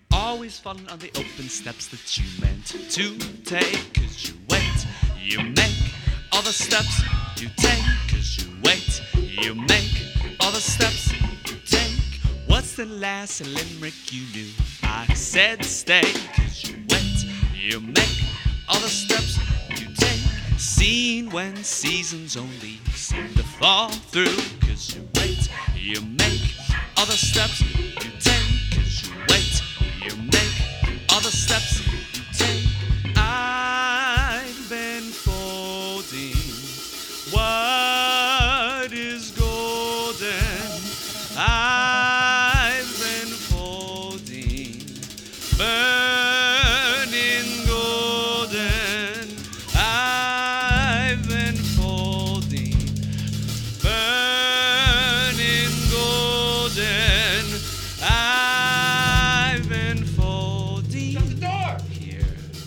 Always falling on the open steps that you meant to take. Cause you wait, you make all the steps you take. Cause you wait, you make all the steps you take. What's the last limerick you knew? I said stay. Cause you wait, you make all the steps you take. Seen when seasons only seem to fall through. Cause you wait, you make all the steps you take. Cause you wait, you make all the steps you take. I've been folding what is golden. I've been folding burning golden. I've been folding burning golden. I've been folding. Shut the door! Here.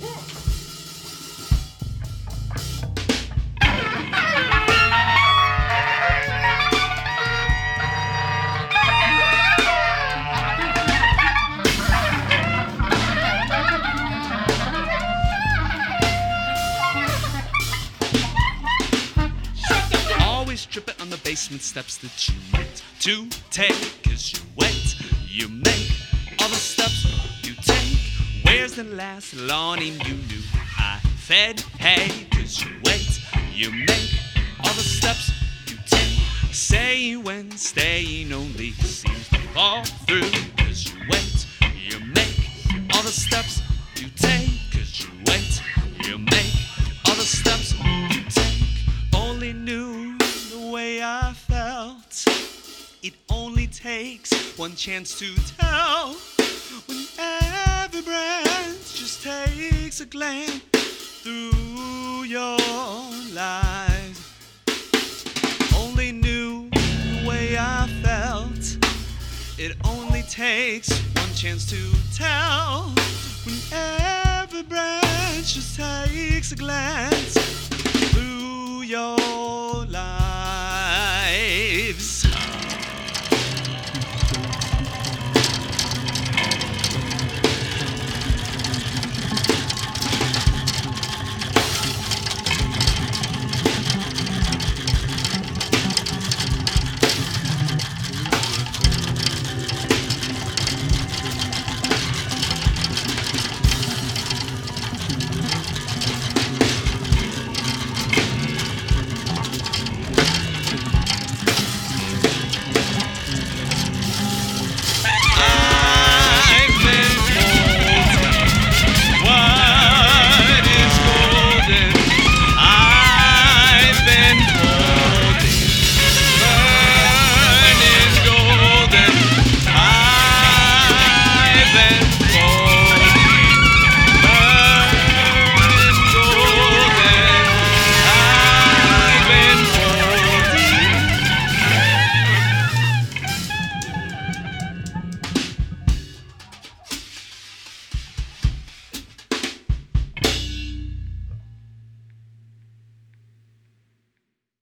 Always tripping on the basement steps that you meant to take. Cause you wait, you make all the steps you take. Where's the last lawning you knew I fed hay? Cause you wait, you make all the steps you take. Say when staying only seems to fall through. Cause you wait, you make all the steps you take. Cause you wait, you make all the steps you take. Only knew the way I felt. It only takes one chance to tell. When every breath just takes a glance through your life. Only knew the way I felt. It only takes one chance to tell. When every breath just takes a glance through your life.